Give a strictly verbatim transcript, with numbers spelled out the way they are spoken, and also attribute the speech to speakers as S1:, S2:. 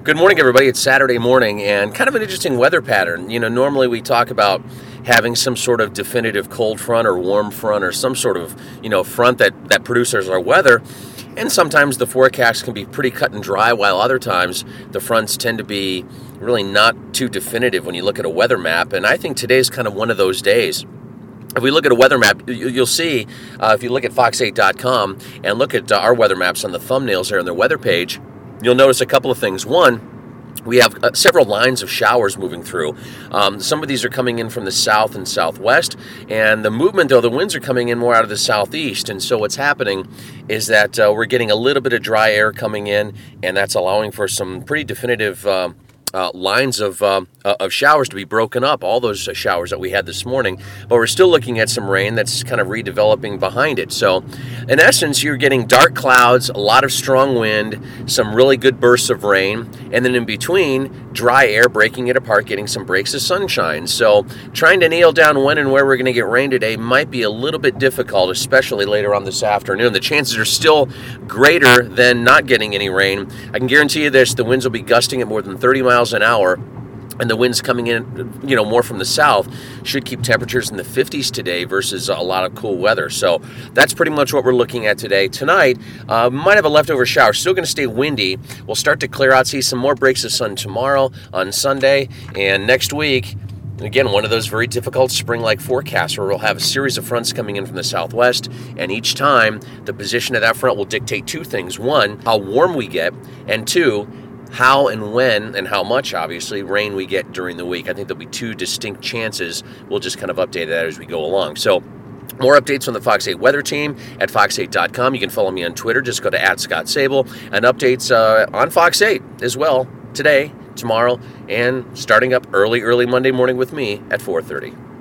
S1: Good morning, everybody. It's Saturday morning and kind of an interesting weather pattern. You know, normally we talk about having some sort of definitive cold front or warm front or some sort of, you know, front that, that produces our weather. And sometimes the forecast can be pretty cut and dry, while other times the fronts tend to be really not too definitive when you look at a weather map. And I think today's kind of one of those days. If we look at a weather map, you'll see, uh, if you look at fox eight dot com and look at uh, our weather maps on the thumbnails there on their weather page, you'll notice a couple of things. One, we have uh, several lines of showers moving through. Um, some of these are coming in from the south and southwest, and the movement, though, the winds are coming in more out of the southeast, and so what's happening is that uh, we're getting a little bit of dry air coming in, and that's allowing for some pretty definitive uh, Uh, lines of uh, of showers to be broken up, all those uh, showers that we had this morning, but we're still looking at some rain that's kind of redeveloping behind it. So in essence, you're getting dark clouds, a lot of strong wind, some really good bursts of rain, and then in between, dry air breaking it apart, getting some breaks of sunshine. So trying to nail down when and where we're going to get rain today might be a little bit difficult, especially later on this afternoon. The chances are still greater than not getting any rain. I can guarantee you this, the winds will be gusting at more than thirty miles an hour, and the winds coming in, you know, more from the south should keep temperatures in the fifties today versus a lot of cool weather. So that's pretty much what we're looking at today. Tonight, uh, might have a leftover shower. Still going to stay windy. We'll start to clear out, see some more breaks of sun tomorrow on Sunday, and next week, again, one of those very difficult spring-like forecasts where we'll have a series of fronts coming in from the southwest, and each time the position of that front will dictate two things. One, how warm we get, and two, how and when and how much, obviously, rain we get during the week. I think there'll be two distinct chances. We'll just kind of update that as we go along. So more updates from the Fox eight weather team at fox eight dot com. You can follow me on Twitter. Just go to at Scott Sable. And updates uh, on Fox eight as well today, tomorrow, and starting up early, early Monday morning with me at four thirty.